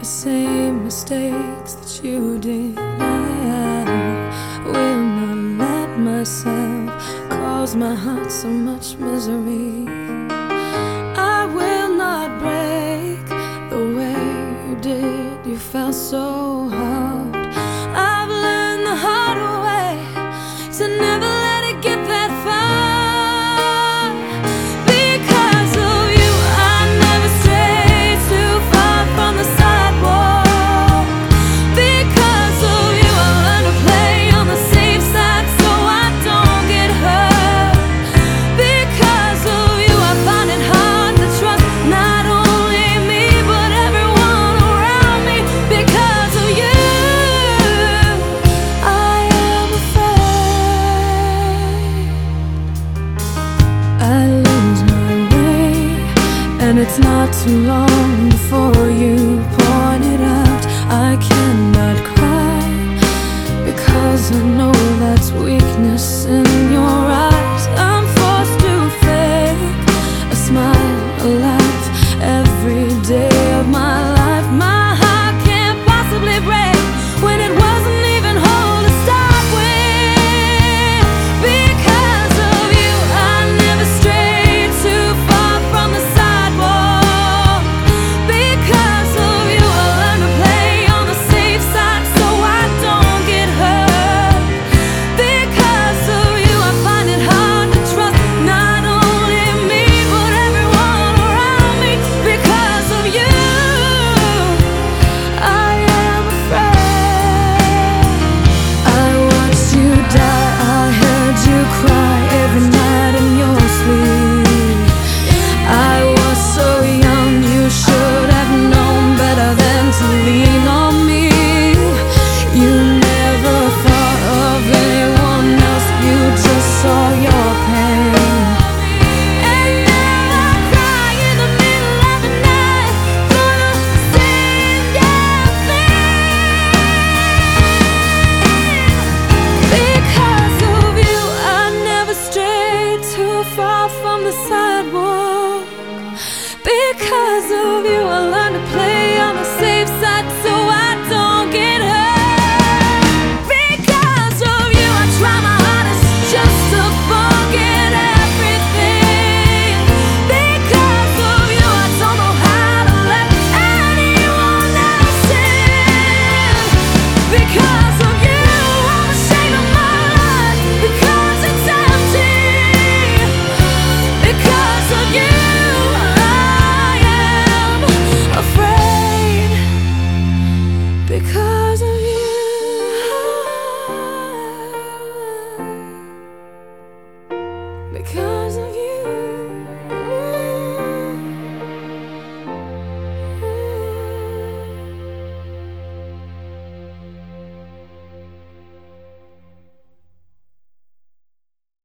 same mistakes that you did. I will not let myself cause my heart so much misery. I will not break the way you did. You felt so hard. I've learned the hard way to never let it get that far. Because of you, I never strayed too far from the sidewalk. Because of you, I learned to play on the safe side so I don't get hurt. Because of you, I find it hard to trust not only me but everyone around me. Because of you, I am afraid I lose my way, and it's not too long before you point it out. I cannot cry because I know that's weakness in your eyes. I'm forced to fake a smile, a laugh every day of my life. My heart can't possibly break when it wasn't even whole to start with. Because of you, I never strayed too far from the sidewalk. Because of you, I learned to play on the safe side so I don't get hurt. Because of you, I find it hard to trust not only me but everyone around me. Because of you, I am afraid. I watched you die, I heard you cry every night in your sleep. I was so young, you should have known better than to lean on me. You never thought of anyone else, you just saw your pain. And now I cry in the middle of the night for the same damn thing. Because of you, I never strayed too far from the sidewalk. Because of you, I